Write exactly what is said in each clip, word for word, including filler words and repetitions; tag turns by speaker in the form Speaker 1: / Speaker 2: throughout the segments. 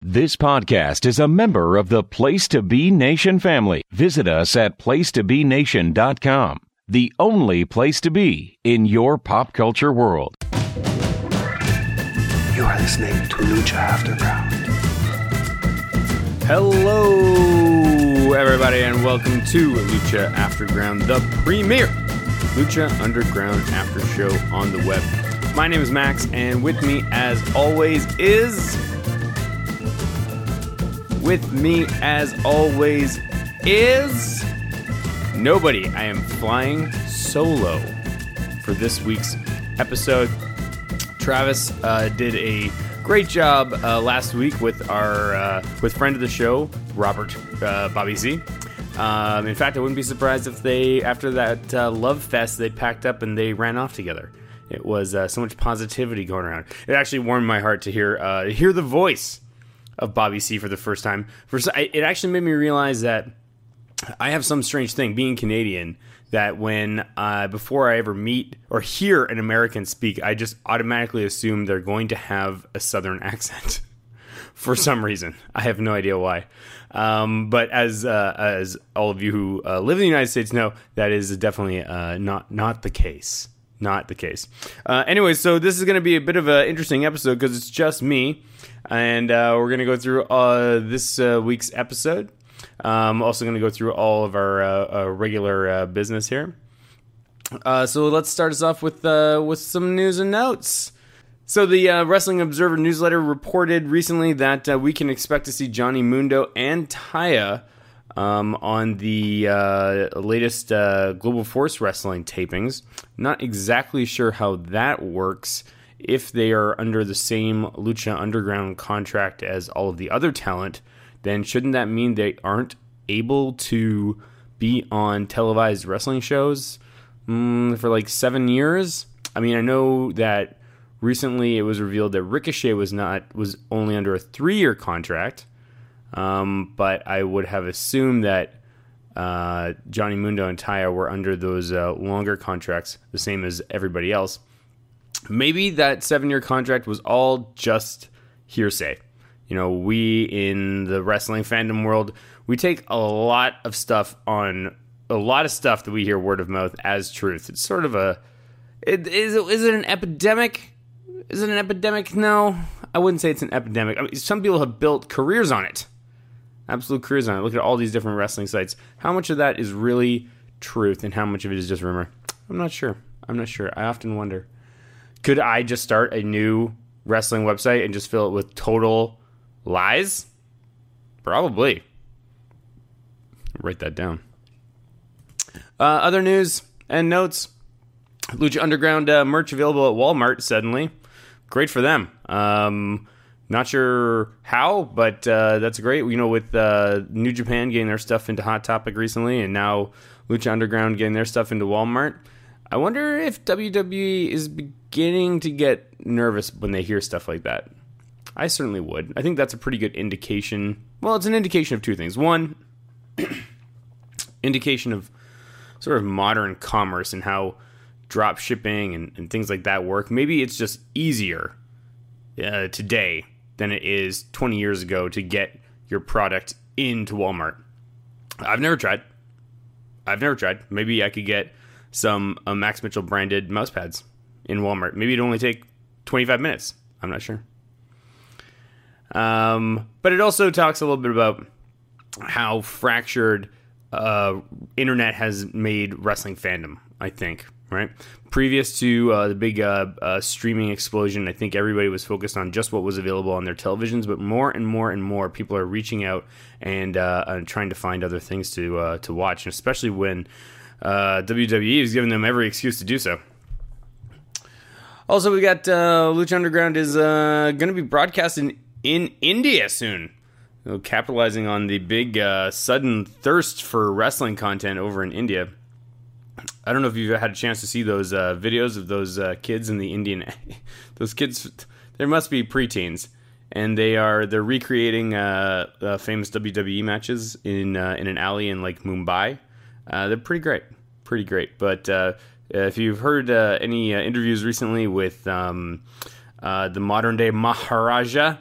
Speaker 1: This podcast is a member of the Place to Be Nation family. Visit us at place to be nation dot com, the only place to be in your pop culture world.
Speaker 2: You are listening to Lucha Underground.
Speaker 3: Hello, everybody, and welcome to Lucha Underground, the premier Lucha Underground after show on the web. My name is Max, and with me, as always, is... With me, as always, is... Nobody. I am flying solo for this week's episode. Travis uh, did a great job uh, last week with our uh, with friend of the show, Robert uh, Bobby Z. Um, in fact, I wouldn't be surprised if they, after that uh, love fest, they packed up and they ran off together. It was uh, so much positivity going around. It actually warmed my heart to hear uh, hear the voice of Bobby C for the first time. For, it actually made me realize that I have some strange thing, being Canadian, that when, uh, before I ever meet or hear an American speak, I just automatically assume they're going to have a Southern accent for some reason. I have no idea why. Um, but as uh, as all of you who uh, live in the United States know, that is definitely uh, not not the case. Not the case. Uh, anyway, so this is going to be a bit of an interesting episode because it's just me, and uh, we're going to go through uh, this uh, week's episode. I'm also going to go through all of our uh, uh, regular uh, business here. Uh, so let's start us off with uh, with some news and notes. So the uh, Wrestling Observer newsletter reported recently that uh, we can expect to see Johnny Mundo and Taya um, on the uh, latest uh, Global Force Wrestling tapings. Not exactly sure how that works. If they are under the same Lucha Underground contract as all of the other talent, then shouldn't that mean they aren't able to be on televised wrestling shows mm, for like seven years? I mean, I know that recently it was revealed that Ricochet was not was only under a three-year contract, um, but I would have assumed that uh, Johnny Mundo and Taya were under those uh, longer contracts, the same as everybody else. Maybe that seven-year contract was all just hearsay. You know, we in the wrestling fandom world, we take a lot of stuff on, a lot of stuff that we hear word of mouth as truth. It's sort of a, it, is, it, is it an epidemic? Is it an epidemic? No, I wouldn't say it's an epidemic. I mean, some people have built careers on it. Absolute careers on it. Look at all these different wrestling sites. How much of that is really truth and how much of it is just rumor? I'm not sure. I'm not sure. I often wonder. Could I just start a new wrestling website and just fill it with total lies? Probably. Write that down. Uh, other news and notes. Lucha Underground uh, merch available at Walmart suddenly. Great for them. Um, not sure how, but uh, that's great. You know, with uh, New Japan getting their stuff into Hot Topic recently, and now Lucha Underground getting their stuff into Walmart. I wonder if W W E is beginning to get nervous when they hear stuff like that. I certainly would. I think that's a pretty good indication. Well, it's an indication of two things. One, indication of sort of modern commerce and how drop shipping and, and things like that work. Maybe it's just easier uh, today than it is twenty years ago to get your product into Walmart. I've never tried. I've never tried. Maybe I could get some uh, Max Mitchell branded mouse pads in Walmart. Maybe it'd only take twenty-five minutes. I'm not sure. Um, but it also talks a little bit about how fractured uh, internet has made wrestling fandom, I think, right? Previous to uh, the big uh, uh, streaming explosion, I think everybody was focused on just what was available on their televisions, but more and more and more people are reaching out and, uh, and trying to find other things to uh, to watch, especially when uh, W W E is giving them every excuse to do so. Also, we got uh, Lucha Underground is uh, going to be broadcasting in India soon, so capitalizing on the big uh, sudden thirst for wrestling content over in India. I don't know if you've had a chance to see those uh, videos of those uh, kids in the Indian. Those kids, there must be preteens, and they are they're recreating uh, uh, famous W W E matches in uh, in an alley in like Mumbai. Uh, they're pretty great, pretty great. But uh, if you've heard uh, any uh, interviews recently with um, uh, the modern day Maharaja.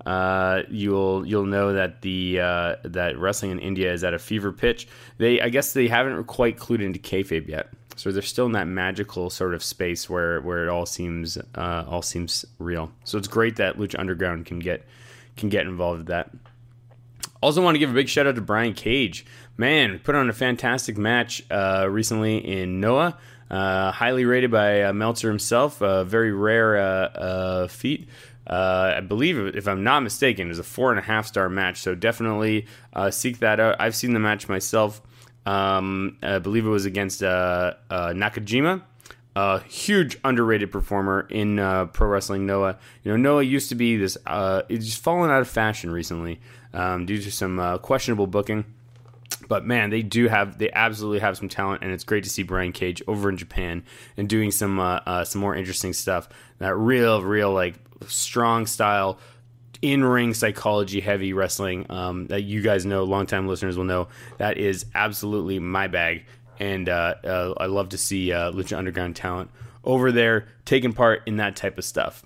Speaker 3: uh, you'll you'll know that the uh, that wrestling in India is at a fever pitch. They I guess they haven't quite clued into kayfabe yet, so they're still in that magical sort of space where, where it all seems uh, all seems real. So it's great that Lucha Underground can get can get involved with that. Also want to give a big shout out to Brian Cage. Man, put on a fantastic match uh, recently in Noah. Uh, highly rated by uh, Meltzer himself. A uh, very rare uh, uh, feat. Uh, I believe, if I'm not mistaken, it was a four and a half star match. So definitely uh, seek that out. I've seen the match myself. Um, I believe it was against uh, uh, Nakajima. A huge underrated performer in uh, pro wrestling Noah. You know, Noah used to be this. Uh, it's just fallen out of fashion recently um, due to some uh, questionable booking. But man, they do have, they absolutely have some talent, and it's great to see Brian Cage over in Japan and doing some uh, uh, some more interesting stuff. That real, real like strong style, in-ring psychology heavy wrestling um, that you guys know, longtime listeners will know, that is absolutely my bag. And uh, uh, I love to see uh, Lucha Underground talent over there taking part in that type of stuff.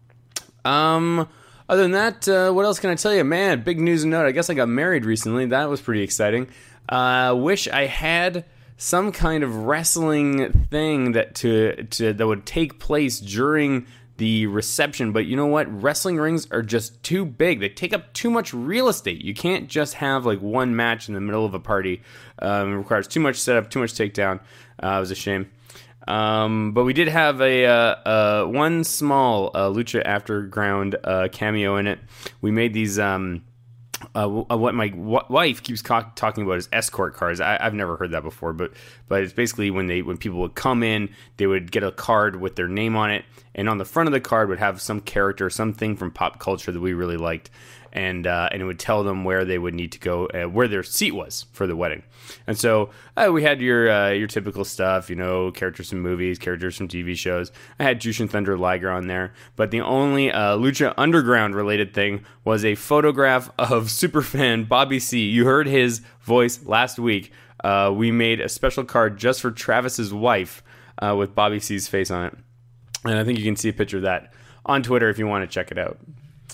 Speaker 3: Um. Other than that, uh, what else can I tell you? Man, big news and note. I guess I got married recently. That was pretty exciting. Uh, wish I had some kind of wrestling thing that to, to that would take place during the reception. But you know what? Wrestling rings are just too big. They take up too much real estate. You can't just have like one match in the middle of a party. Um, it requires too much setup, too much takedown. Uh, it was a shame. Um, but we did have a uh, uh, one small uh, Lucha Afterground uh, cameo in it. We made these. Um, uh, what my w- wife keeps co- talking about is escort cards. I- I've never heard that before, but but it's basically when they when people would come in, they would get a card with their name on it, and on the front of the card would have some character, something from pop culture that we really liked. And uh, and it would tell them where they would need to go, uh, where their seat was for the wedding. And so uh, we had your uh, your typical stuff, you know, characters from movies, characters from T V shows. I had Jushin Thunder Liger on there, but the only uh, Lucha Underground related thing was a photograph of superfan Bobby C. You heard his voice last week. Uh, we made a special card just for Travis's wife uh, with Bobby C's face on it, and I think you can see a picture of that on Twitter if you want to check it out.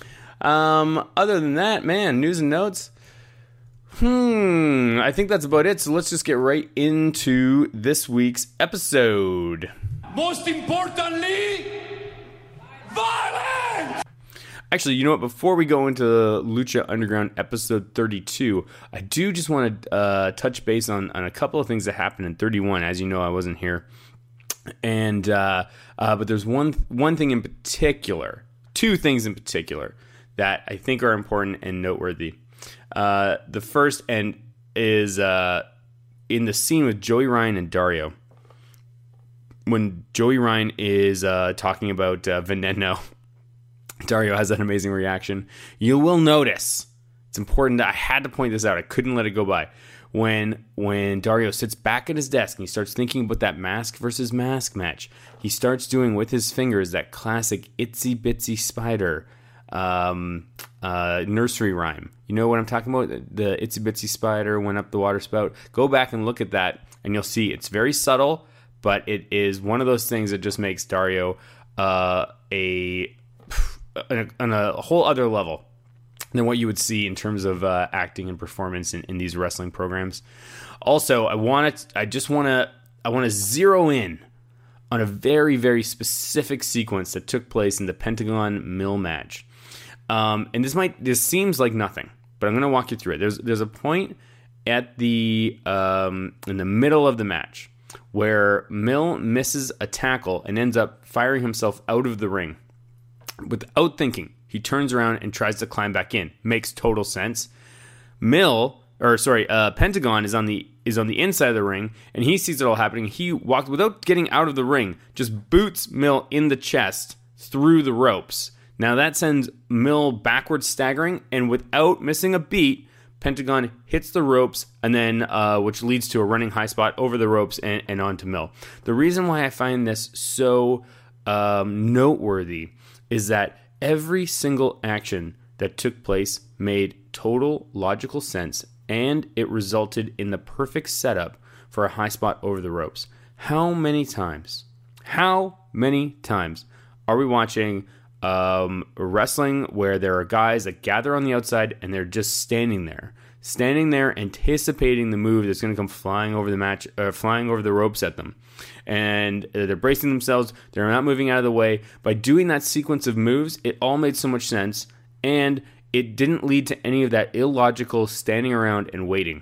Speaker 3: Um, other than that, man, news and notes. Hmm, I think that's about it. So let's just get right into this week's episode.
Speaker 4: Most importantly, violence!
Speaker 3: Actually, you know what? Before we go into Lucha Underground episode thirty-two, I do just want to uh, touch base on, on a couple of things that happened in thirty-one. As you know, I wasn't here. And, uh, uh, but there's one, one thing in particular, two things in particular, that I think are important and noteworthy. Uh, the first and is uh, in the scene with Joey Ryan and Dario. When Joey Ryan is uh, talking about uh, Veneno, Dario has that amazing reaction. You will notice, it's important that I had to point this out. I couldn't let it go by. When when Dario sits back at his desk and he starts thinking about that mask versus mask match, he starts doing with his fingers that classic itsy bitsy spider um uh nursery rhyme. You know what I'm talking about? The itsy bitsy spider went up the water spout. Go back and look at that and you'll see it's very subtle, but it is one of those things that just makes Dario uh a on a whole other level than what you would see in terms of uh, acting and performance in, in these wrestling programs. Also, I want to I just want to I want to zero in on a very very specific sequence that took place in the Pentagon Mill match. Um, and this might this seems like nothing, but I'm going to walk you through it. There's there's a point at the um, in the middle of the match where Mill misses a tackle and ends up firing himself out of the ring. Without thinking, he turns around and tries to climb back in. Makes total sense. Mill, or sorry, uh, Pentagon is on the is on the inside of the ring, and he sees it all happening. He walked without getting out of the ring, just boots Mill in the chest through the ropes. Now that sends Mill backwards staggering, and without missing a beat, Pentagon hits the ropes, and then uh, which leads to a running high spot over the ropes and, and onto Mill. The reason why I find this so um, noteworthy is that every single action that took place made total logical sense, and it resulted in the perfect setup for a high spot over the ropes. How many times, how many times are we watching um, wrestling where there are guys that gather on the outside and they're just standing there, standing there anticipating the move that's going to come flying over the match, uh, flying over the ropes at them. And they're bracing themselves. They're not moving out of the way. By doing that sequence of moves, it all made so much sense. And it didn't lead to any of that illogical standing around and waiting.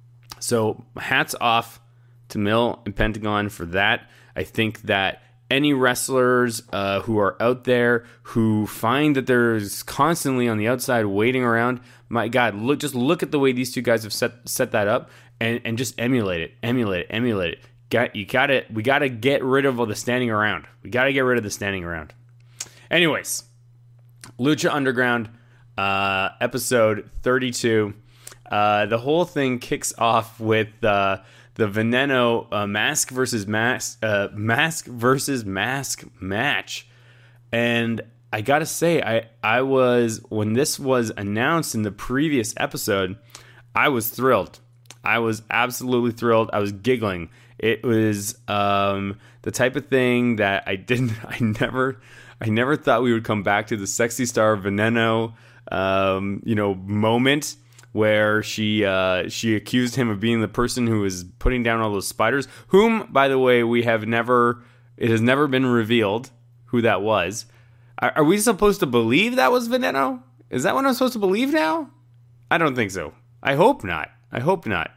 Speaker 3: So hats off to Mill and Pentagon for that. I think that any wrestlers uh, who are out there who find that there's constantly on the outside waiting around, my God, look just look at the way these two guys have set set that up, and, and just emulate it, emulate it, emulate it. Got you got it. We got to get rid of all the standing around. We got to get rid of the standing around. Anyways, Lucha Underground, uh, episode thirty-two. Uh, the whole thing kicks off with uh, the Veneno uh, mask versus mask uh, mask versus mask match, and I gotta say, I I was when this was announced in the previous episode, I was thrilled. I was absolutely thrilled. I was giggling. It was um, the type of thing that I didn't. I never. I never thought we would come back to the Sexy Star Veneno, um, you know, moment where she uh, she accused him of being the person who was putting down all those spiders. Whom, by the way, we have never. It has never been revealed who that was. Are, are we supposed to believe that was Veneno? Is that what I'm supposed to believe now? I don't think so. I hope not. I hope not.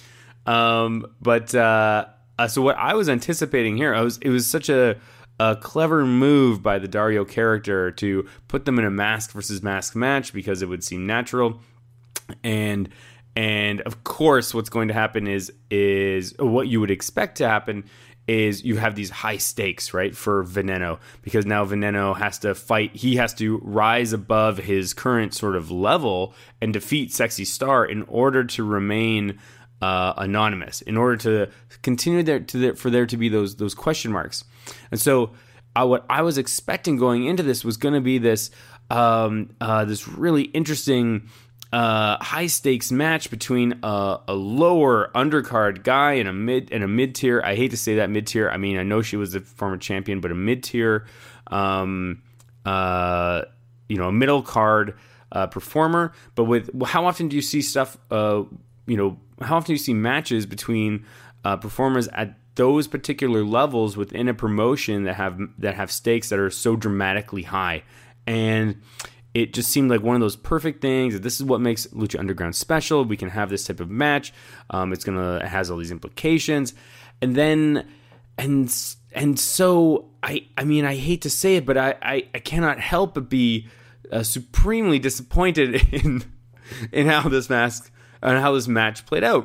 Speaker 3: Um, but uh, uh, so what I was anticipating here, I was it was such a a clever move by the Dario character to put them in a mask versus mask match because it would seem natural. And and of course, what's going to happen is is what you would expect to happen is you have these high stakes, right, for Veneno, because now Veneno has to fight. He has to rise above his current sort of level and defeat Sexy Star in order to remain uh, anonymous, in order to continue there to there, for there to be those those question marks. And so, uh, what I was expecting going into this was going to be this um, uh, this really interesting. Uh, high stakes match between a, a lower undercard guy and a mid and a mid tier. I hate to say that mid tier. I mean, I know she was a former champion, but a mid tier, um, uh, you know, a middle card uh, performer. But with how often do you see stuff? Uh, you know, how often do you see matches between uh, performers at those particular levels within a promotion that have that have stakes that are so dramatically high? And it just seemed like one of those perfect things that this is what makes Lucha Underground special. We can have this type of match. Um, it's gonna it has all these implications, and then and and so I I mean I hate to say it, but I I, I cannot help but be uh, supremely disappointed in in how this mask and how this match played out.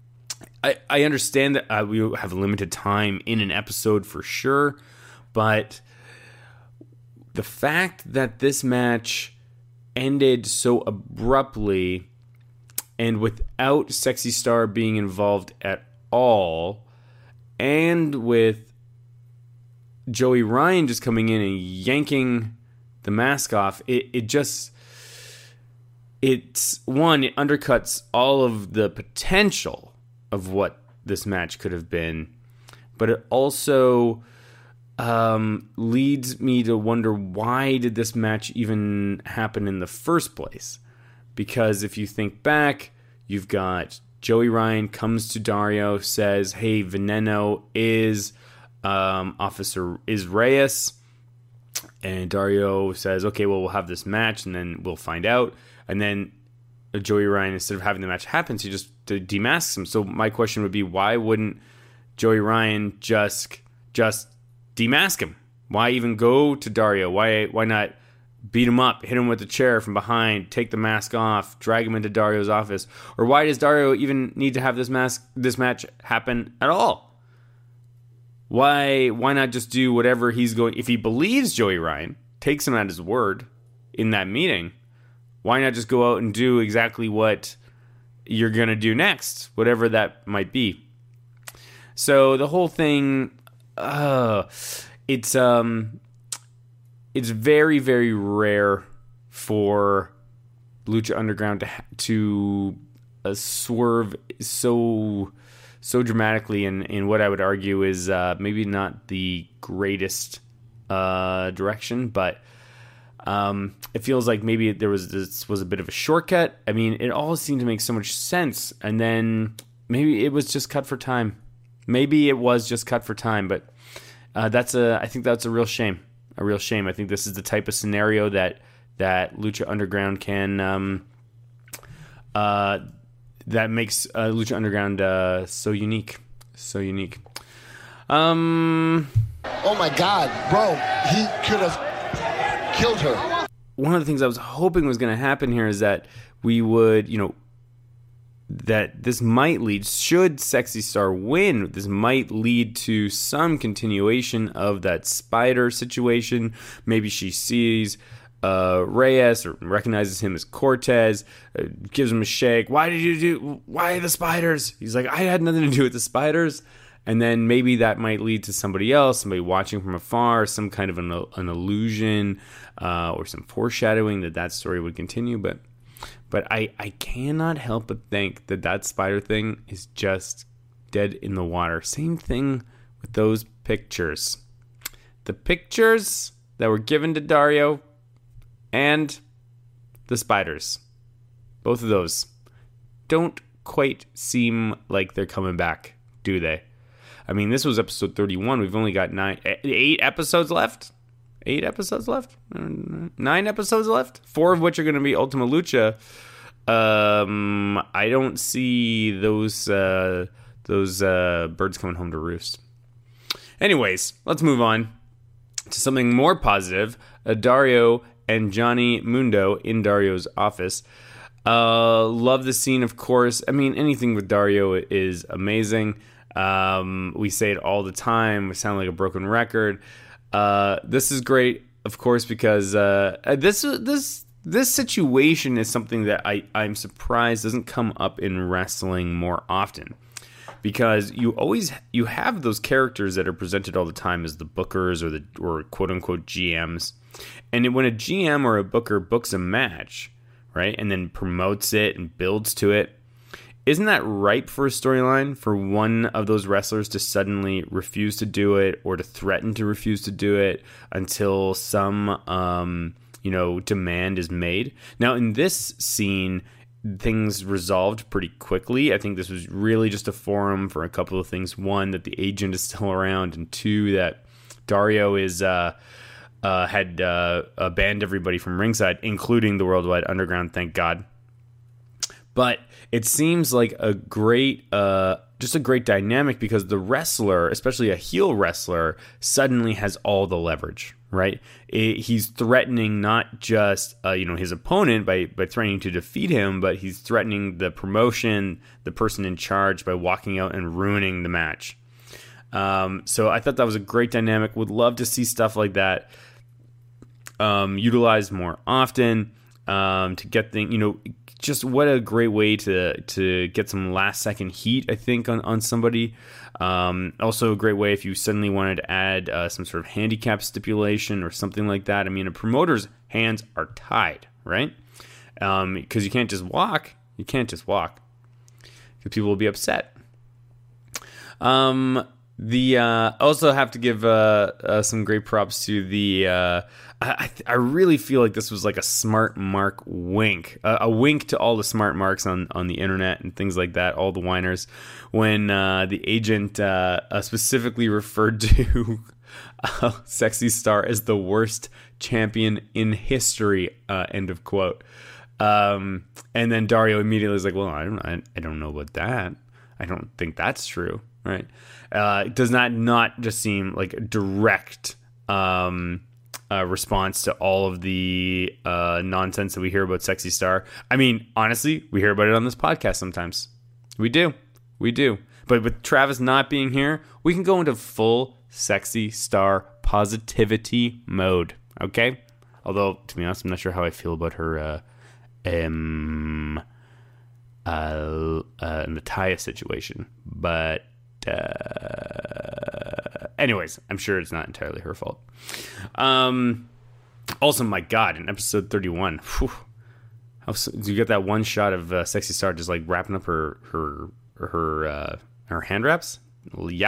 Speaker 3: I I understand that uh, we have limited time in an episode for sure, but the fact that this match ended so abruptly and without Sexy Star being involved at all, and with Joey Ryan just coming in and yanking the mask off, it, it just, it's, one, it undercuts all of the potential of what this match could have been, but it also Um, leads me to wonder, why did this match even happen in the first place? Because if you think back, you've got Joey Ryan comes to Dario, says, hey, Veneno is um, Officer is Reyes. And Dario says, okay, well, we'll have this match and then we'll find out. And then Joey Ryan, instead of having the match happen, he just demasks him. So my question would be, why wouldn't Joey Ryan just just demask him? Why even go to Dario? Why why not beat him up, hit him with the chair from behind, take the mask off, drag him into Dario's office? Or why does Dario even need to have this mask this match happen at all? Why why not just do whatever he's going, if he believes Joey Ryan, takes him at his word in that meeting, why not just go out and do exactly what you're going to do next, whatever that might be? So the whole thing, Uh, it's um, it's very very rare for Lucha Underground to to uh, swerve so so dramatically in, in what I would argue is uh, maybe not the greatest uh, direction, but Um, it feels like maybe there was this was a bit of a shortcut. I mean, it all seemed to make so much sense, and then maybe it was just cut for time. Maybe it was just cut for time, but uh, that's a. I think that's a real shame. A real shame. I think this is the type of scenario that that Lucha Underground can. Um, uh, that makes uh, Lucha Underground uh, so unique, so unique. Um.
Speaker 5: Oh my God, bro! He could have killed her.
Speaker 3: One of the things I was hoping was going to happen here is that we would, you know, that this might lead, should Sexy Star win, this might lead to some continuation of that spider situation. Maybe she sees uh, Reyes or recognizes him as Cortez, uh, gives him a shake. Why did you do, why the spiders? He's like, I had nothing to do with the spiders. And then maybe that might lead to somebody else, somebody watching from afar, some kind of an, an illusion uh, or some foreshadowing that that story would continue. But but I, I cannot help but think that that spider thing is just dead in the water. Same thing with those pictures. The pictures that were given to Dario and the spiders. Both of those don't quite seem like they're coming back, do they? I mean, this was episode thirty-one. We've only got nine, eight episodes left. Eight episodes left. Nine episodes left. Four of which are going to be Ultima Lucha. Um, I don't see those uh, those uh, birds coming home to roost. Anyways, let's move on to something more positive. Uh, Dario and Johnny Mundo in Dario's office. Uh, love the scene, of course. I mean, anything with Dario is amazing. Um, we say it all the time. We sound like a broken record. Uh, this is great, of course, because uh, this this this situation is something that I, I'm surprised doesn't come up in wrestling more often. Because you always you have those characters that are presented all the time as the bookers or the or quote unquote G Ms, and when a G M or a booker books a match, right, and then promotes it and builds to it. Isn't that ripe for a storyline for one of those wrestlers to suddenly refuse to do it or to threaten to refuse to do it until some, um, you know, demand is made? Now, in this scene, things resolved pretty quickly. I think this was really just a forum for a couple of things. One, that the agent is still around, and two, that Dario is uh, uh, had uh, uh, banned everybody from ringside, including the Worldwide Underground, thank God. But it seems like a great, uh, just a great dynamic because the wrestler, especially a heel wrestler, suddenly has all the leverage, right? It, he's threatening not just, uh, you know, his opponent by, by threatening to defeat him, but he's threatening the promotion, the person in charge by walking out and ruining the match. Um, so I thought that was a great dynamic. Would love to see stuff like that um, utilized more often um, to get things, you know, just what a great way to to get some last second heat, I think, on, on somebody. Um, also a great way if you suddenly wanted to add uh, some sort of handicap stipulation or something like that. I mean, a promoter's hands are tied, right? Um, because you can't just walk. You can't just walk. Because people will be upset. Um, the uh, also have to give uh, uh, some great props to the... Uh, I, I really feel like this was like a smart mark wink, uh, a wink to all the smart marks on, on the internet and things like that, all the whiners, when uh, the agent uh, uh, specifically referred to uh, Sexy Star as the worst champion in history, uh, end of quote. Um, and then Dario immediately was like, well, I don't, I, I don't know about that. I don't think that's true, right? Uh, does that not just seem like a direct... Um, Uh, response to all of the uh, nonsense that we hear about Sexy Star? I mean, honestly, we hear about it on this podcast sometimes. We do. We do. But with Travis not being here, we can go into full Sexy Star positivity mode. Okay? Although, to be honest, I'm not sure how I feel about her uh, um, uh, uh, Natalya situation. But... Uh, anyways, I'm sure it's not entirely her fault. Um, also, my God, in episode thirty-one, whew, how, you get that one shot of uh, Sexy Star just like wrapping up her her her uh, her hand wraps.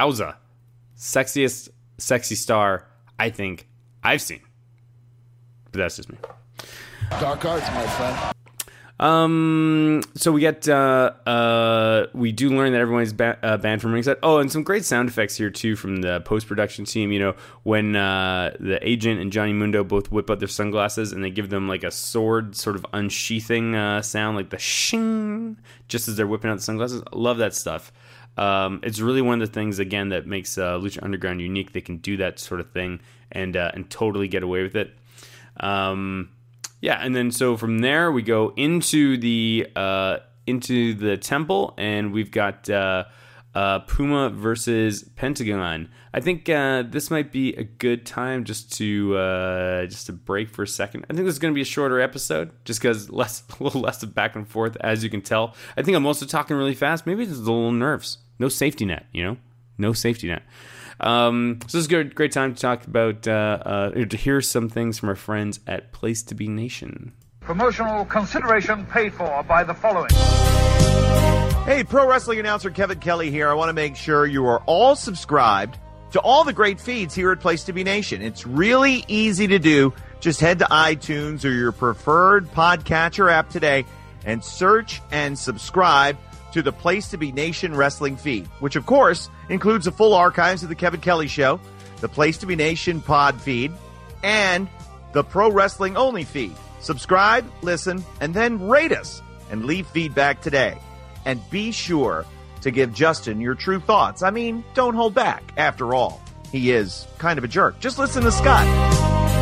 Speaker 3: Yowza, sexiest Sexy Star I think I've seen. but that's just me.
Speaker 5: Dark arts, my friend.
Speaker 3: Um, so we get, uh, uh, we do learn that everyone's ba- uh, banned from ringside. Oh, and some great sound effects here too from the post-production team. You know, when, uh, the agent and Johnny Mundo both whip out their sunglasses and they give them like a sword sort of unsheathing, uh, sound, like the shing, just as they're whipping out the sunglasses. I love that stuff. Um, it's really one of the things, again, that makes, uh, Lucha Underground unique. They can do that sort of thing and, uh, and totally get away with it. Um, Yeah, and then so from there we go into the uh, into the temple, and we've got uh, uh, Puma versus Pentagon. I think uh, this might be a good time just to uh, just to break for a second. I think this is going to be a shorter episode, just because less a little less of back and forth, as you can tell. I think I'm also talking really fast. Maybe it's the little nerves. No safety net, you know, no safety net. Um, so this is a good, great time to talk about, uh, uh, to hear some things from our friends at Place to Be Nation.
Speaker 6: Promotional consideration paid for by the following.
Speaker 7: Hey, pro wrestling announcer Kevin Kelly here. I want to make sure you are all subscribed to all the great feeds here at Place to Be Nation. It's really easy to do. Just head to iTunes or your preferred podcatcher app today and search and subscribe to the Place to Be Nation wrestling feed, which of course includes the full archives of the Kevin Kelly Show, the Place to Be Nation pod feed, and the Pro Wrestling Only feed. Subscribe, listen, and then rate us and leave feedback today. And be sure to give Justin your true thoughts. I mean, don't hold back. After all, he is kind of a jerk. Just listen to Scott.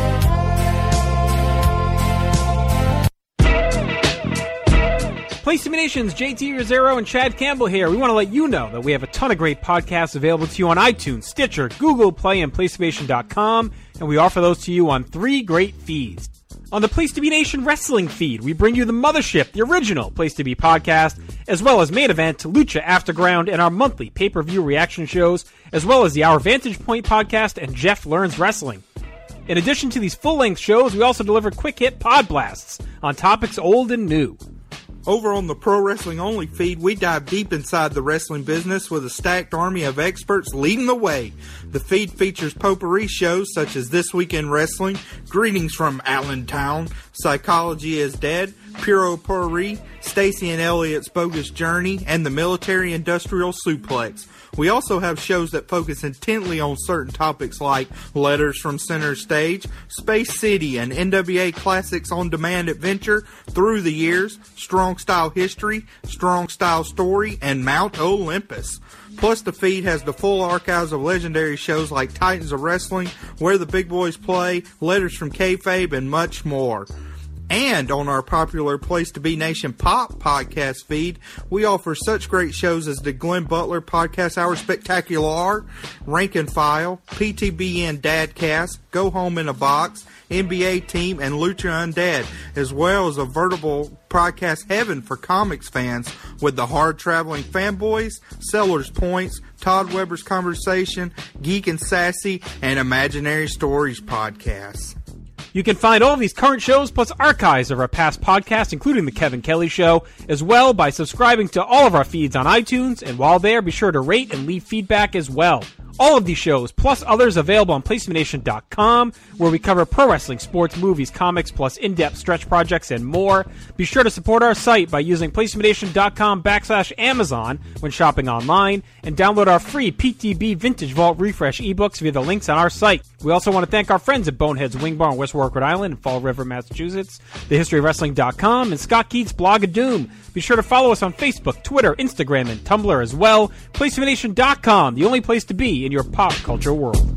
Speaker 8: Place to Be Nation's J T Rosero and Chad Campbell here. We want to let you know that we have a ton of great podcasts available to you on iTunes, Stitcher, Google Play, and place to be nation dot com, and we offer those to you on three great feeds. On the Place to Be Nation Wrestling feed, we bring you the Mothership, the original Place to Be podcast, as well as Main Event, Lucha Afterground, and our monthly pay-per-view reaction shows, as well as the Our Vantage Point podcast and Jeff Learns Wrestling. In addition to these full-length shows, we also deliver quick-hit pod blasts on topics old and new.
Speaker 9: Over on the Pro Wrestling Only feed, we dive deep inside the wrestling business with a stacked army of experts leading the way. The feed features potpourri shows such as This Week in Wrestling, Greetings from Allentown, Psychology is Dead, Puro Potpourri, Stacy and Elliot's Bogus Journey, and the Military Industrial Suplex. We also have shows that focus intently on certain topics like Letters from Center Stage, Space City, and N W A Classics On Demand Adventure, Through the Years, Strong Style History, Strong Style Story, and Mount Olympus. Plus, the feed has the full archives of legendary shows like Titans of Wrestling, Where the Big Boys Play, Letters from Kayfabe, and much more. And on our popular Place to Be Nation Pop podcast feed, we offer such great shows as the Glenn Butler Podcast Hour Spectacular, Rank and File, P T B N Dadcast, Go Home in a Box, N B A Team, and Lucha Undead, as well as a veritable podcast heaven for comics fans with the Hard Traveling Fanboys, Sellers Points, Todd Weber's Conversation, Geek and Sassy, and Imaginary Stories podcasts.
Speaker 8: You can find all of these current shows plus archives of our past podcasts, including The Kevin Kelly Show, as well by subscribing to all of our feeds on iTunes, and while there, be sure to rate and leave feedback as well. All of these shows, plus others available on place to be nation dot com, where we cover pro wrestling, sports, movies, comics, plus in-depth stretch projects and more. Be sure to support our site by using place to be nation dot com backslash Amazon when shopping online, and download our free P T B Vintage Vault Refresh ebooks via the links on our site. We also want to thank our friends at Bonehead's Wing Bar in West Warwick, Rhode Island, and Fall River, Massachusetts, the history of wrestling dot com, and Scott Keats' Blog of Doom. Be sure to follow us on Facebook, Twitter, Instagram, and Tumblr as well. place to be nation dot com, the only place to be in your pop culture world.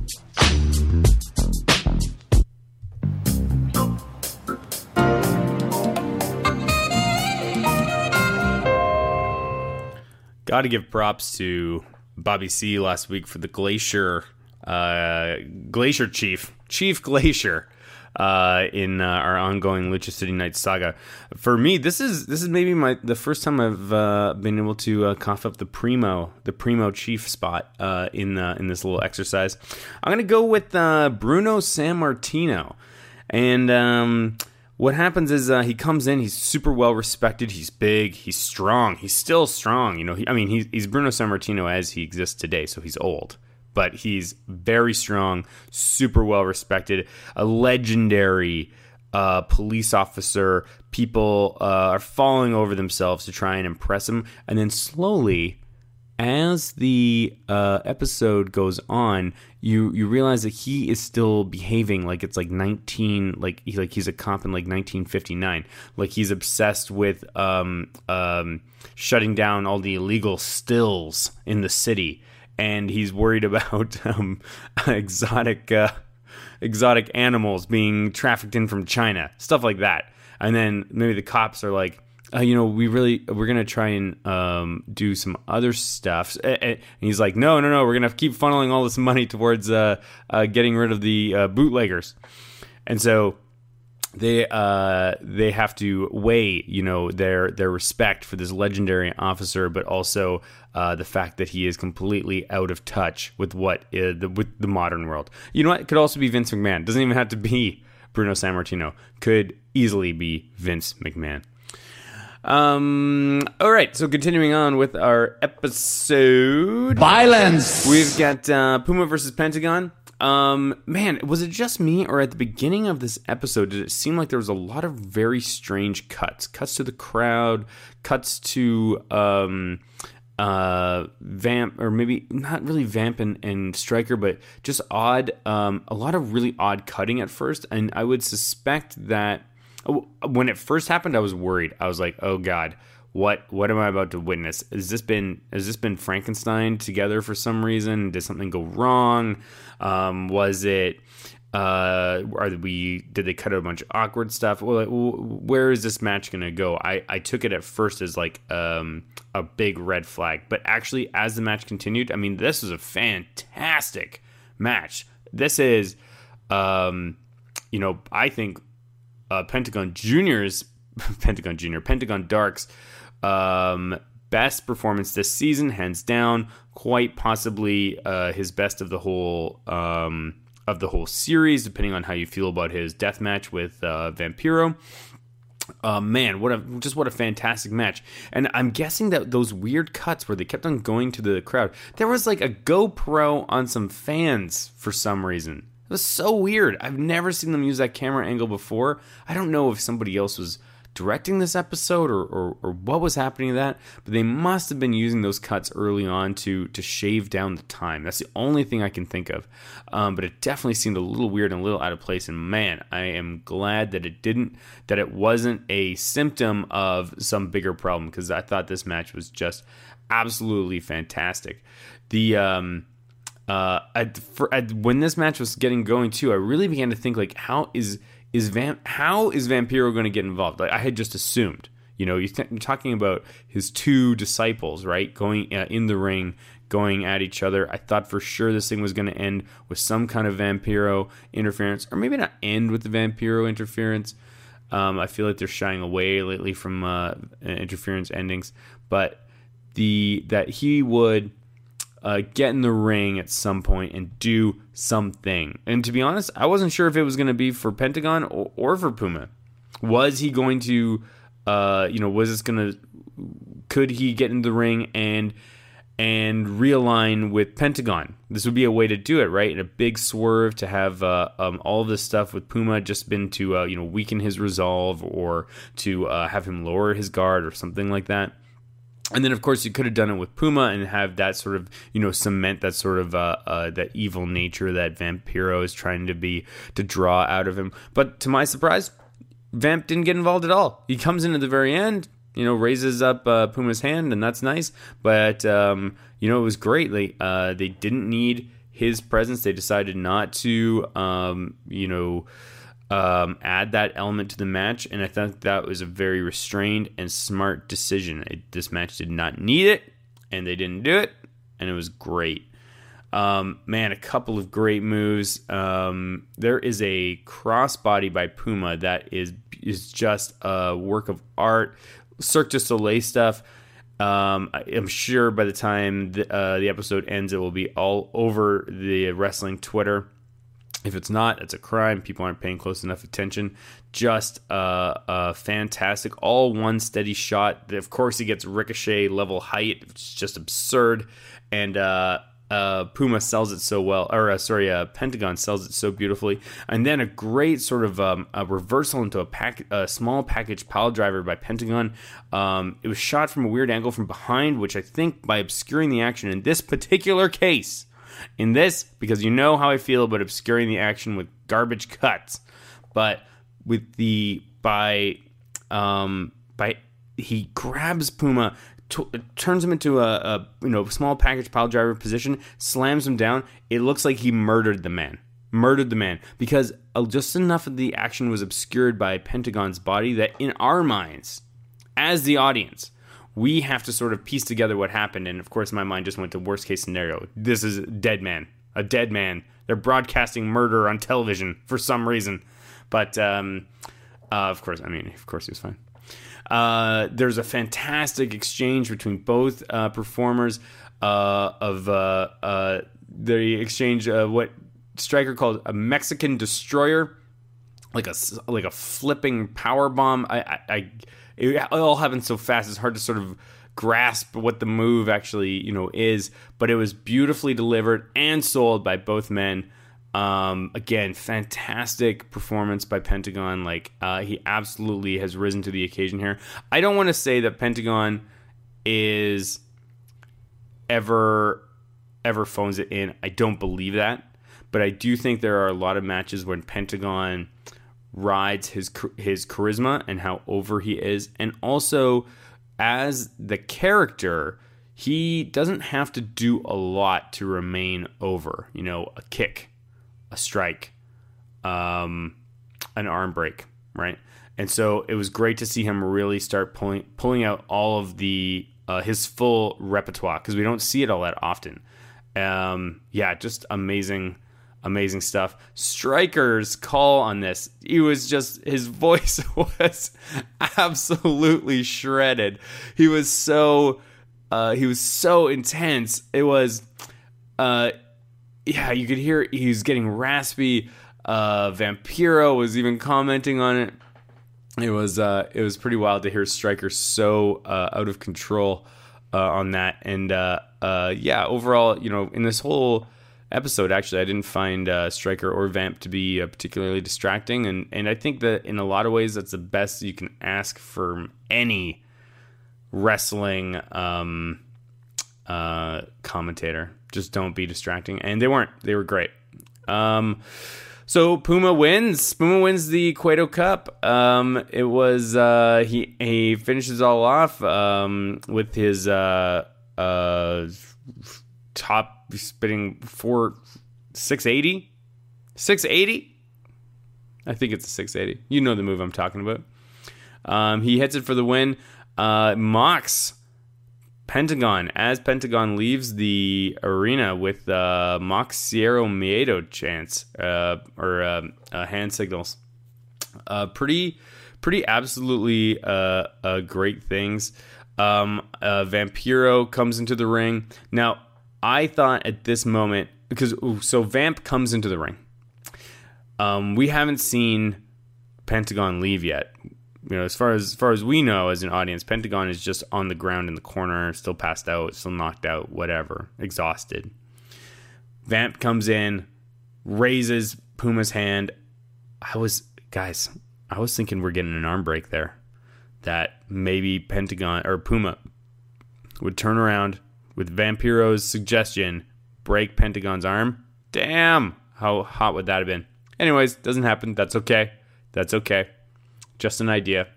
Speaker 3: Got to give props to Bobby C last week for the Glacier, uh, Glacier Chief, Chief Glacier. Uh, in uh, our ongoing Lucha City Nights saga. For me, this is this is maybe my the first time I've uh, been able to uh, cough up the primo the primo chief spot uh, in uh, in this little exercise. I'm gonna go with uh, Bruno Sammartino, and um, what happens is uh, he comes in. He's super well respected. He's big. He's strong. He's still strong. You know, he, I mean, he's, he's Bruno Sammartino as he exists today. So he's old. But he's very strong, super well respected, a legendary uh, police officer. People uh, are falling over themselves to try and impress him. And then slowly, as the uh, episode goes on, you you realize that he is still behaving like it's like nineteen, like he, like he's a cop in like nineteen fifty-nine. Like he's obsessed with um, um, shutting down all the illegal stills in the city, and he's worried about um, exotic uh, exotic animals being trafficked in from China, stuff like that. And then maybe the cops are like, Uh, you know, we really, we're going to try and um, do some other stuff. And he's like, no, no, no, we're going to keep funneling all this money towards uh, uh, getting rid of the uh, bootleggers. And so they uh, they have to weigh, you know, their their respect for this legendary officer, but also uh, the fact that he is completely out of touch with what is the, with the modern world. You know what? It could also be Vince McMahon. It doesn't even have to be Bruno Sammartino. Could easily be Vince McMahon. Um. All right. So continuing on with our episode,
Speaker 4: Violence.
Speaker 3: We've got uh, Puma versus Pentagon. Um. Man, was it just me, or at the beginning of this episode, did it seem like there was a lot of very strange cuts? Cuts to the crowd. Cuts to um. Uh. Vamp, or maybe not really Vamp and, and Striker, but just odd. Um. A lot of really odd cutting at first, and I would suspect that. When it first happened, I was worried. I was like, "Oh God, what what am I about to witness? Has this been has this been Frankenstein together for some reason? Did something go wrong? Um, was it? Uh, are we? Did they cut out a bunch of awkward stuff? Well, like, where is this match going to go?" I, I took it at first as like um, a big red flag, but actually, as the match continued, I mean, this was a fantastic match. This is, um, you know, I think. Uh, Pentagon Junior's Pentagon Junior Pentagon Dark's um, best performance this season, hands down, quite possibly uh, his best of the whole um, of the whole series, depending on how you feel about his death match with uh, Vampiro. Uh, man, what a just what a fantastic match! And I'm guessing that those weird cuts where they kept on going to the crowd, there was like a GoPro on some fans for some reason. It was so weird. I've never seen them use that camera angle before. I don't know if somebody else was directing this episode or, or, or what was happening to that, but they must have been using those cuts early on to to shave down the time. That's the only thing I can think of. Um, but it definitely seemed a little weird and a little out of place. And man, I am glad that it didn't, that it wasn't a symptom of some bigger problem, because I thought this match was just absolutely fantastic. The um. Uh, I, for, I, when this match was getting going too, I really began to think like, how is is Vamp, how is Vampiro going to get involved? Like I had just assumed, you know, you're, th- you're talking about his two disciples, right, going uh, in the ring, going at each other. I thought for sure this thing was going to end with some kind of Vampiro interference, or maybe not end with the Vampiro interference. Um, I feel like they're shying away lately from uh, interference endings, but the that he would. Uh, get in the ring at some point and do something. And to be honest, I wasn't sure if it was going to be for Pentagon or, or for Puma. Was he going to, uh, you know, was this going to, could he get in the ring and and realign with Pentagon? This would be a way to do it, right? And a big swerve to have uh, um, all of this stuff with Puma just been to, uh, you know, weaken his resolve or to uh, have him lower his guard or something like that. And then, of course, you could have done it with Puma and have that sort of, you know, cement that sort of uh, uh, that evil nature that Vampiro is trying to be to draw out of him. But to my surprise, Vamp didn't get involved at all. He comes in at the very end, you know, raises up uh, Puma's hand, and that's nice. But um, you know, it was great. They uh, they didn't need his presence. They decided not to, um, you know. Um, add that element to the match, and I thought that was a very restrained and smart decision. It, this match did not need it, and they didn't do it, and it was great. Um, man, a couple of great moves. Um, there is a crossbody by Puma that is is just a work of art. Cirque du Soleil stuff. Um, I'm sure by the time the, uh, the episode ends, it will be all over the wrestling Twitter. If it's not, it's a crime. People aren't paying close enough attention. Just uh, uh, fantastic. All one steady shot. Of course, he gets Ricochet level height. It's just absurd. And uh, uh, Puma sells it so well, or uh, sorry, uh, Pentagon sells it so beautifully, and then a great sort of um, a reversal into a, pack, a small package pile driver by Pentagon. Um, it was shot from a weird angle from behind, which I think by obscuring the action in this particular case, in this, because you know how I feel about obscuring the action with garbage cuts, but with the by um, by he grabs Puma. T- turns him into a, a you know small package pile driver position, slams him down. It looks like he murdered the man, murdered the man, because just enough of the action was obscured by Pentagon's body that in our minds, as the audience, we have to sort of piece together what happened. And of course, my mind just went to worst case scenario. This is a dead man, a dead man. They're broadcasting murder on television for some reason, but um, uh, of course, I mean, of course, he was fine. Uh, there's a fantastic exchange between both uh, performers uh, of uh, uh, the exchange of what Stryker called a Mexican destroyer, like a like a flipping power bomb. I, I, I it all happened so fast; it's hard to sort of grasp what the move actually you know is. But it was beautifully delivered and sold by both men. Um, again, fantastic performance by Pentagon. Like, uh, he absolutely has risen to the occasion here. I don't want to say that Pentagon is ever, ever phones it in. I don't believe that. But I do think there are a lot of matches when Pentagon rides his, his charisma and how over he is. And also, as the character, he doesn't have to do a lot to remain over. You know, a kick, a strike, um, an arm break, right? And so it was great to see him really start pulling pulling out all of the uh, his full repertoire, because we don't see it all that often. Um, yeah, just amazing, amazing stuff. Stryker's call on this, he was just, his voice was absolutely shredded. He was so, uh, he was so intense. It was, uh, yeah, you could hear he was getting raspy. Uh, Vampiro was even commenting on it. It was uh, it was pretty wild to hear Stryker so uh, out of control uh, on that. And uh, uh, yeah, overall, you know, in this whole episode, actually, I didn't find uh, Stryker or Vamp to be uh, particularly distracting. And, and I think that in a lot of ways, that's the best you can ask from any wrestling um, uh, commentator. Just don't be distracting. And they weren't. They were great. Um, so Puma wins. Puma wins the Cueto Cup. Um, it was uh, he he finishes all off um, with his uh, uh, top spitting four six eighty. six eighty? I think it's a six eighty. You know the move I'm talking about. Um, he hits it for the win. Uh, Mox Pentagon, as Pentagon leaves the arena with uh, Mox Cierro Miedo chants uh, or uh, uh, hand signals. Uh, pretty, pretty absolutely uh, uh, great things. Um, uh, Vampiro comes into the ring. Now, I thought at this moment, because ooh, so Vamp comes into the ring. Um, we haven't seen Pentagon leave yet. You know, as far as, as far as we know as an audience, Pentagon is just on the ground in the corner, still passed out, still knocked out, whatever, exhausted. Vamp comes in, raises Puma's hand. I was, guys, I was thinking we're getting an arm break there. That maybe Pentagon or Puma would turn around with Vampiro's suggestion, break Pentagon's arm. Damn, how hot would that have been? Anyways, doesn't happen. That's okay. That's okay. Just an idea.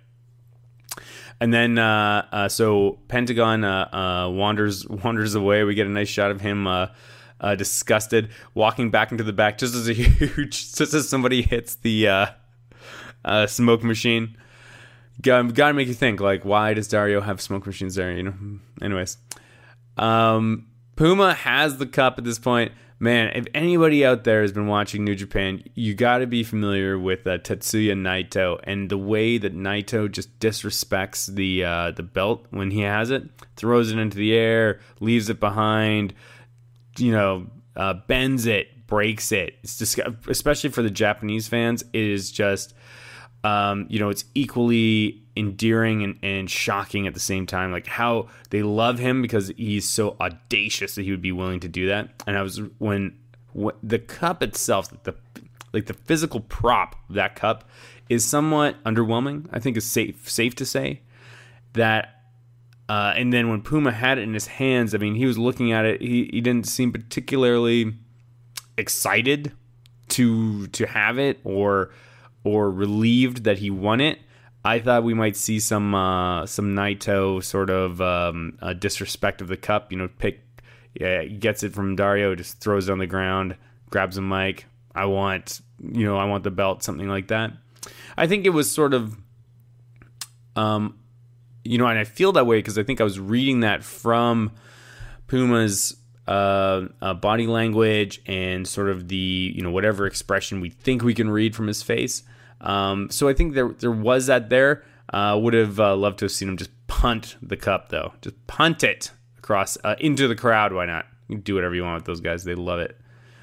Speaker 3: And then, uh, uh, so Pentagon uh, uh, wanders wanders away. We get a nice shot of him uh, uh, disgusted, walking back into the back, just as a huge, just as somebody hits the uh, uh, smoke machine. Got, got to make you think, like, why does Dario have smoke machines there? You know. Anyways, um, Puma has the cup at this point. Man, if anybody out there has been watching New Japan, you got to be familiar with uh, Tetsuya Naito and the way that Naito just disrespects the uh, the belt when he has it, throws it into the air, leaves it behind, you know, uh, bends it, breaks it. It's just, especially for the Japanese fans, it is just um, you know, it's equally endearing and, and shocking at the same time. Like how they love him because he's so audacious that he would be willing to do that. And I was when, when the cup itself, the like the physical prop of that cup is somewhat underwhelming. I think is safe safe to say that. Uh, and then when Puma had it in his hands, I mean, he was looking at it. He, he didn't seem particularly excited to to have it or or relieved that he won it. I thought we might see some uh, some Naito sort of um, uh, disrespect of the cup. You know, pick yeah, he gets it from Dario, just throws it on the ground, grabs a mic. I want you know I want the belt, something like that. I think it was sort of. Um, You know, and I feel that way because I think I was reading that from Puma's uh, uh, body language and sort of the, you know, whatever expression we think we can read from his face. Um, so I think there there was that there. Uh, would have uh, loved to have seen him just punt the cup, though. Just punt it across uh, into the crowd. Why not? You can do whatever you want with those guys. They love it.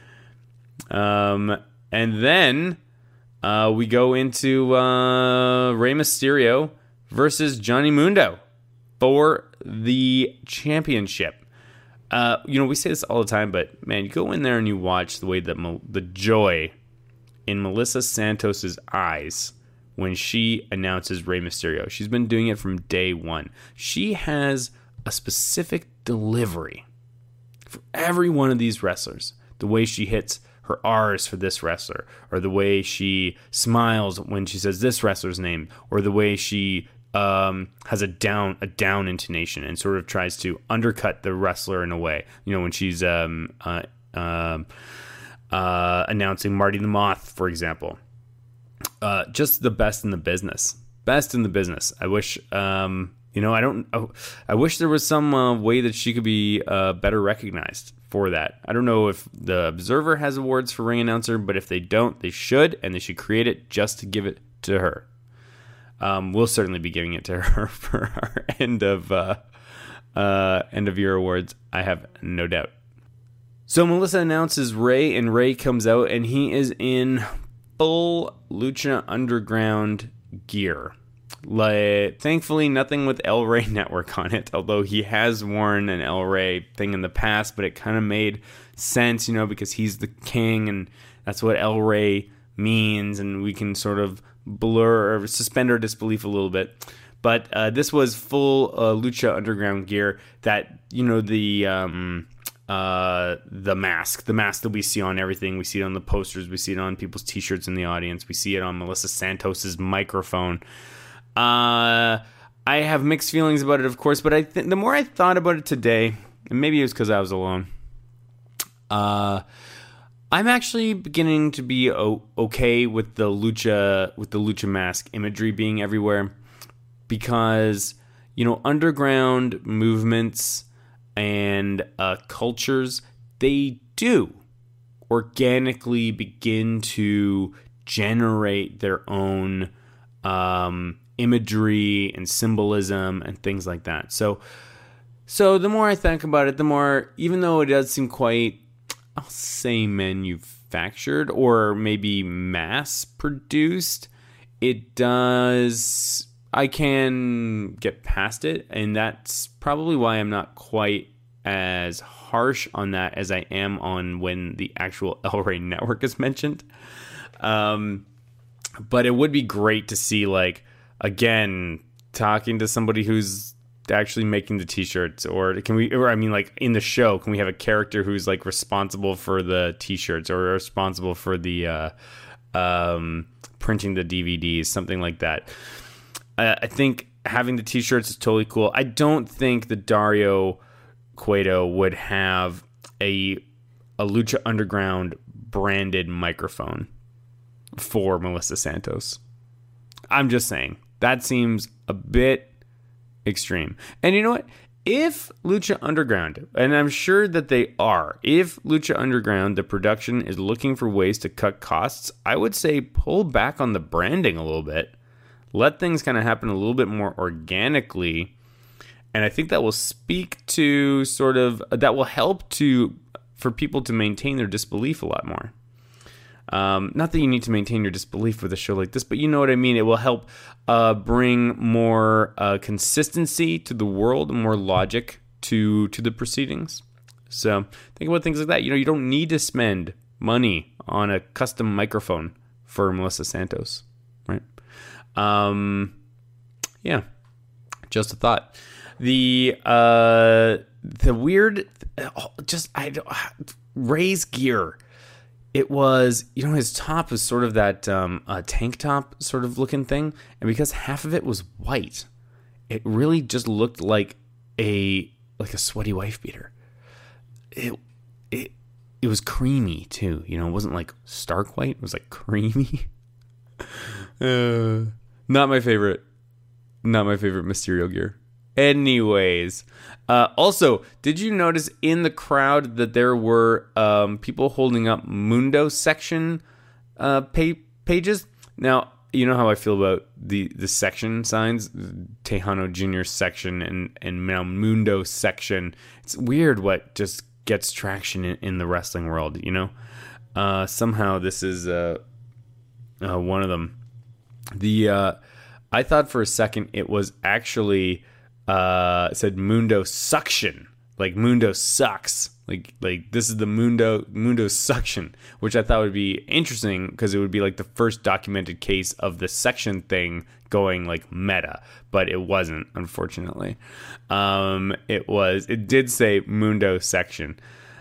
Speaker 3: Um, and then uh, we go into uh, Rey Mysterio versus Johnny Mundo for the championship. Uh, you know, we say this all the time, but man, you go in there and you watch the way that Mo- the joy in Melissa Santos's eyes when she announces Rey Mysterio. She's been doing it from day one. She has a specific delivery for every one of these wrestlers. The way she hits her R's for this wrestler, or the way she smiles when she says this wrestler's name, or the way she Um, has a down a down intonation and sort of tries to undercut the wrestler in a way. You know, when she's um, uh, uh, uh, announcing Marty the Moth, for example. Uh, just the best in the business. Best in the business. I wish, um, you know, I don't. Oh, I wish there was some uh, way that she could be uh, better recognized for that. I don't know if the Observer has awards for ring announcer, but if they don't, they should, and they should create it just to give it to her. Um, we'll certainly be giving it to her for our end of uh, uh, end of year awards. I have no doubt. So Melissa announces Rey, and Rey comes out, and he is in full Lucha Underground gear. Like, thankfully, nothing with El Rey Network on it, although he has worn an El Rey thing in the past, but it kind of made sense, you know, because he's the king, and that's what El Rey means, and we can sort of blur or suspend our disbelief a little bit. But uh, this was full uh, Lucha Underground gear that, you know, the um, uh, the mask, the mask that we see on everything. We see it on the posters. We see it on people's t-shirts in the audience. We see it on Melissa Santos's microphone. Uh, I have mixed feelings about it, of course, but I th- the more I thought about it today, and maybe it was because I was alone, uh, I'm actually beginning to be o- okay with the lucha with the lucha mask imagery being everywhere, because, you know, underground movements and uh, cultures, they do organically begin to generate their own um, imagery and symbolism and things like that. So, so the more I think about it, the more, even though it does seem quite, I'll say manufactured or maybe mass-produced, it does, I can get past it, and that's probably why I'm not quite as harsh on that as I am on when the actual El Rey Network is mentioned. Um, but it would be great to see, like, again, talking to somebody who's actually making the t-shirts, or can we, or I mean, like, in the show, can we have a character who's like responsible for the t-shirts or responsible for the uh um printing the D V Ds, something like that. uh, I think having the t-shirts is totally cool. I don't think the Dario Cueto would have a a Lucha Underground branded microphone for Melissa Santos. I'm just saying that seems a bit extreme. And you know what? If Lucha Underground, and I'm sure that they are, if Lucha Underground, the production, is looking for ways to cut costs, I would say pull back on the branding a little bit. Let things kind of happen a little bit more organically. And I think that will speak to sort of, that will help to, for people to maintain their disbelief a lot more. Um, not that you need to maintain your disbelief with a show like this, but you know what I mean. It will help uh, bring more uh, consistency to the world, more logic to to the proceedings. So think about things like that. You know, you don't need to spend money on a custom microphone for Melissa Santos, right? Um, yeah, just a thought. The uh, the weird, just I don't Ray's gear. It was, you know, his top was sort of that um, uh, tank top sort of looking thing. And because half of it was white, it really just looked like a like a sweaty wife beater. It it it was creamy too, you know. It wasn't like stark white. It was like creamy. uh, not my favorite. Not my favorite Mysterio gear. Anyways, uh, also, did you notice in the crowd that there were um, people holding up Mundo section uh, pa- pages? Now, you know how I feel about the, the section signs, Tejano Junior section and, and now Mundo section. It's weird what just gets traction in, in the wrestling world, you know? Uh, somehow this is uh, uh, one of them. The uh, I thought for a second it was actually... Uh, it said Mundo Suction, like Mundo sucks, like like this is the Mundo Mundo Suction, which I thought would be interesting because it would be like the first documented case of the section thing going like meta, but it wasn't, unfortunately. Um, it was it did say Mundo Section.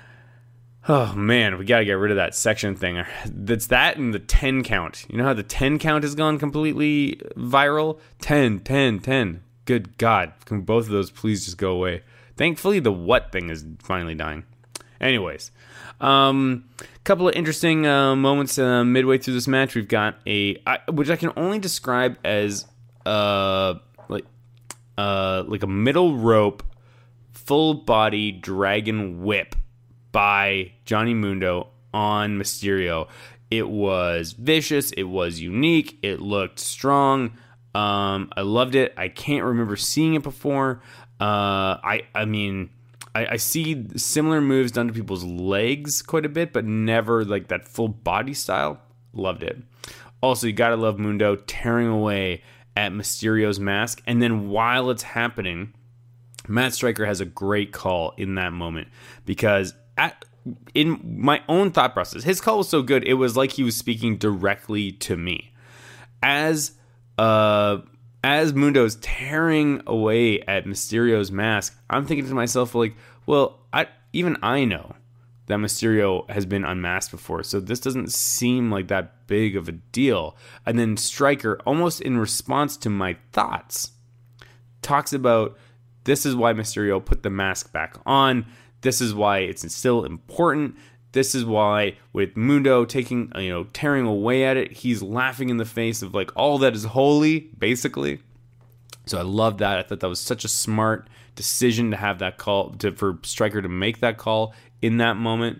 Speaker 3: Oh man, we gotta get rid of that section thing. That's that and the ten count. You know how the ten count has gone completely viral? ten, ten, ten. Good God, can both of those please just go away? Thankfully, the what thing is finally dying. Anyways, a um, couple of interesting uh, moments uh, midway through this match. We've got a, I, which I can only describe as uh, like uh, like a middle rope, full body dragon whip by Johnny Mundo on Mysterio. It was vicious. It was unique. It looked strong. Um, I loved it. I can't remember seeing it before. Uh, I, I mean, I, I see similar moves done to people's legs quite a bit, but never like that full body style. Loved it. Also, you gotta love Mundo tearing away at Mysterio's mask, and then while it's happening, Matt Striker has a great call in that moment because at in my own thought process, his call was so good. It was like he was speaking directly to me as. Uh, as Mundo's tearing away at Mysterio's mask, I'm thinking to myself, like, well, I even I know that Mysterio has been unmasked before, so this doesn't seem like that big of a deal. And then Stryker, almost in response to my thoughts, talks about this is why Mysterio put the mask back on. This is why it's still important. This is why with Mundo taking, you know, tearing away at it, he's laughing in the face of like all that is holy, basically. So I love that. I thought that was such a smart decision to have that call, to, for Stryker to make that call in that moment,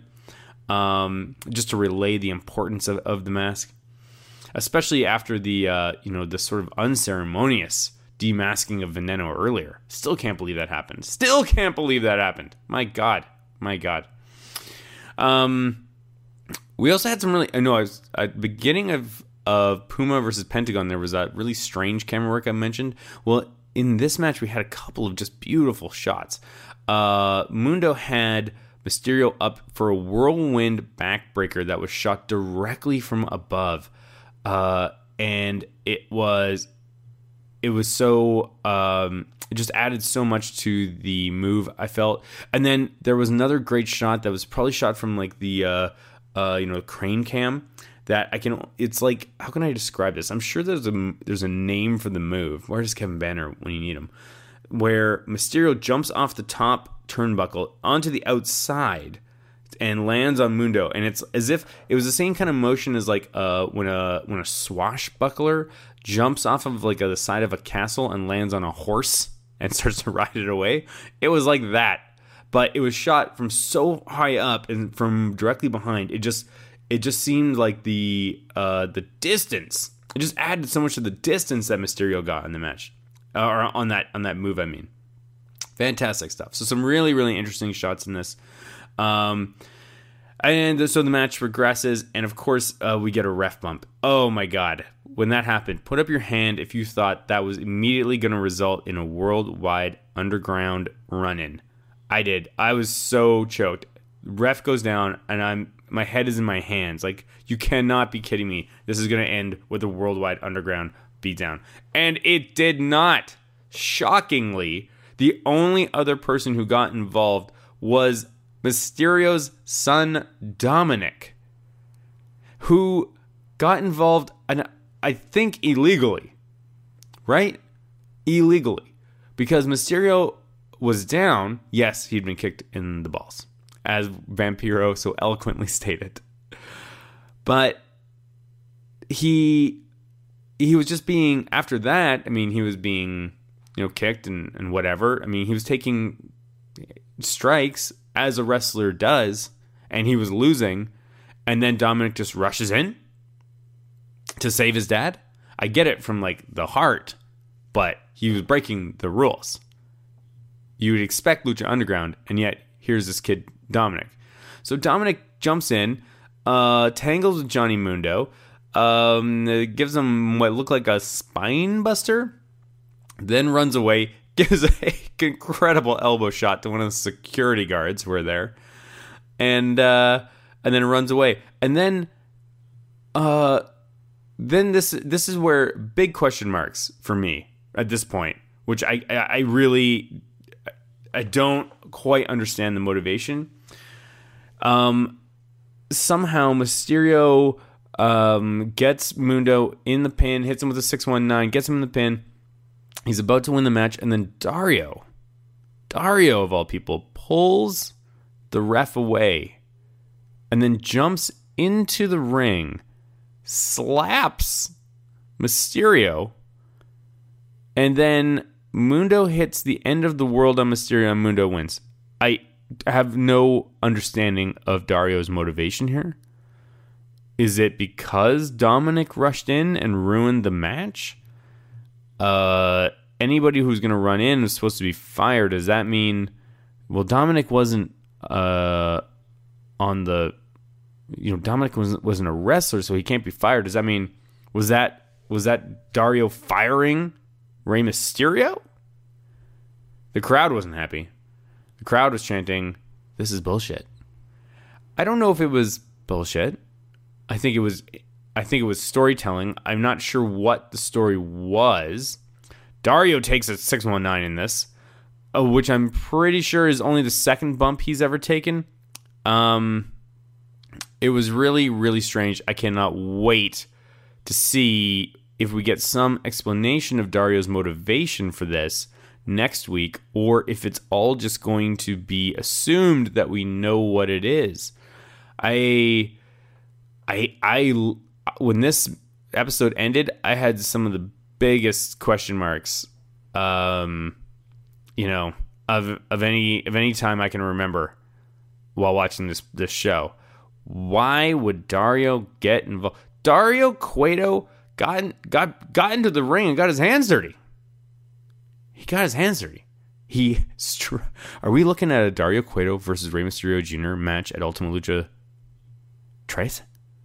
Speaker 3: um, just to relay the importance of, of the mask, especially after the, uh, you know, the sort of unceremonious demasking of Veneno earlier. Still can't believe that happened. Still can't believe that happened. My God. My God. Um, we also had some really, I know I was at the beginning of, of Puma versus Pentagon, there was that really strange camera work I mentioned. Well, in this match, we had a couple of just beautiful shots. Uh, Mundo had Mysterio up for a whirlwind backbreaker that was shot directly from above. Uh, and it was, it was so, um, it just added so much to the move, I felt. And then there was another great shot that was probably shot from like the, uh, uh, you know, crane cam that I can, it's like, how can I describe this? I'm sure there's a, there's a name for the move. Where is Kevin Banner when you need him? Where Mysterio jumps off the top turnbuckle onto the outside and lands on Mundo. And it's as if it was the same kind of motion as like uh, when a when a swashbuckler jumps off of like a, the side of a castle and lands on a horse and starts to ride it away. It was like that, but it was shot from so high up and from directly behind. It just it just seemed like the uh, the distance. It just added so much to the distance that Mysterio got in the match, uh, or on that on that move. I mean, fantastic stuff. So some really really interesting shots in this. Um, And so the match progresses, and of course, uh, we get a ref bump. Oh my God. When that happened, put up your hand if you thought that was immediately going to result in a worldwide underground run-in. I did. I was so choked. Ref goes down, and I'm my head is in my hands. Like, you cannot be kidding me. This is going to end with a worldwide underground beatdown. And it did not. Shockingly, the only other person who got involved was Mysterio's son, Dominic, who got involved, and I think illegally, right? Illegally. Because Mysterio was down. Yes, he'd been kicked in the balls, as Vampiro so eloquently stated. But he he was just being, after that, I mean, he was being, you know, kicked and, and whatever. I mean, he was taking strikes as a wrestler does, and he was losing, and then Dominic just rushes in to save his dad. I get it from, like, the heart, but he was breaking the rules. You would expect Lucha Underground, and yet here's this kid, Dominic. So Dominic jumps in, uh, tangles with Johnny Mundo, um, gives him what looked like a spine buster, then runs away, gives an incredible elbow shot to one of the security guards who were there, and uh, and then runs away. And then, uh, then this this is where big question marks for me at this point, which I I really I don't quite understand the motivation. Um, somehow Mysterio um gets Mundo in the pin, hits him with a six one nine, gets him in the pin. He's about to win the match, and then Dario, Dario of all people, pulls the ref away and then jumps into the ring, slaps Mysterio, and then Mundo hits the end of the world on Mysterio, and Mundo wins. I have no understanding of Dario's motivation here. Is it because Dominic rushed in and ruined the match? Uh, anybody who's going to run in is supposed to be fired. Does that mean, well, Dominic wasn't uh, on the, you know, Dominic wasn't, wasn't a wrestler, so he can't be fired. Does that mean, was that, was that Dario firing Rey Mysterio? The crowd wasn't happy. The crowd was chanting, "This is bullshit." I don't know if it was bullshit. I think it was I think it was storytelling. I'm not sure what the story was. Dario takes a six one nine in this, uh, which I'm pretty sure is only the second bump he's ever taken. Um, it was really, really strange. I cannot wait to see if we get some explanation of Dario's motivation for this next week, or if it's all just going to be assumed that we know what it is. I... I, I, when this episode ended, I had some of the biggest question marks, um, you know, of of any of any time I can remember while watching this this show. Why would Dario get involved? Dario Cueto got got got into the ring and got his hands dirty. He got his hands dirty. He str- are we looking at a Dario Cueto versus Rey Mysterio Junior match at Ultima Lucha Tres?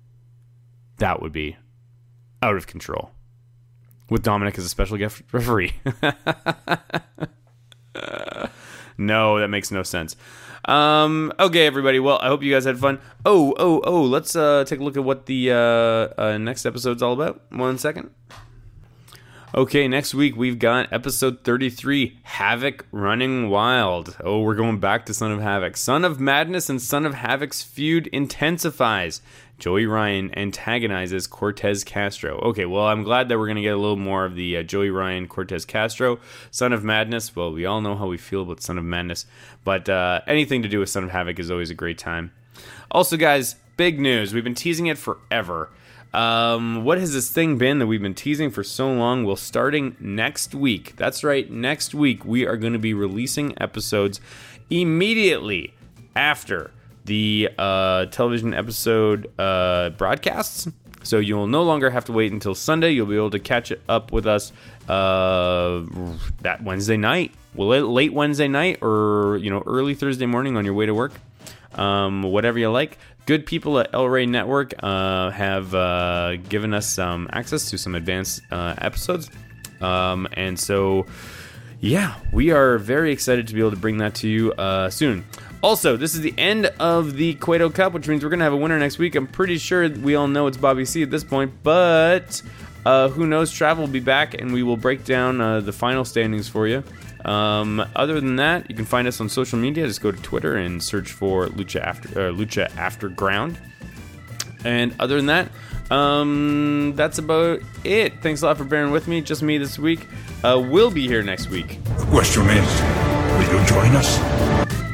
Speaker 3: That would be out of control. With Dominic as a special guest referee. No, that makes no sense. Um, okay, everybody. Well, I hope you guys had fun. Oh, oh, oh, let's uh, take a look at what the uh, uh, next episode's all about. One second. Okay, next week we've got episode thirty-three, Havoc Running Wild. Oh, we're going back to Son of Havoc. Son of Madness and Son of Havoc's feud intensifies. Joey Ryan antagonizes Cortez Castro. Okay, well, I'm glad that we're going to get a little more of the uh, Joey Ryan, Cortez Castro. Son of Madness, well, we all know how we feel about Son of Madness, but uh, anything to do with Son of Havoc is always a great time. Also, guys, big news. We've been teasing it forever. Um, what has this thing been that we've been teasing for so long? Well, starting next week, that's right, next week, we are going to be releasing episodes immediately after the uh, television episode uh, broadcasts. So you'll no longer have to wait until Sunday. You'll be able to catch it up with us uh, that Wednesday night. Well, late Wednesday night or, you know, early Thursday morning on your way to work. um, whatever you like. Good people at El Rey Network uh, have uh, given us some access to some advanced uh, episodes. Um, and so, yeah, we are very excited to be able to bring that to you uh, soon. Also, this is the end of the Cueto Cup, which means we're going to have a winner next week. I'm pretty sure we all know it's Bobby C at this point, but uh, who knows? Trav will be back, and we will break down uh, the final standings for you. Um, other than that, you can find us on social media. Just go to Twitter and search for Lucha After uh, Lucha Afterground. And other than that, um, that's about it. Thanks a lot for bearing with me. Just me this week. Uh, we'll be here next week.
Speaker 10: The question is, will you join us?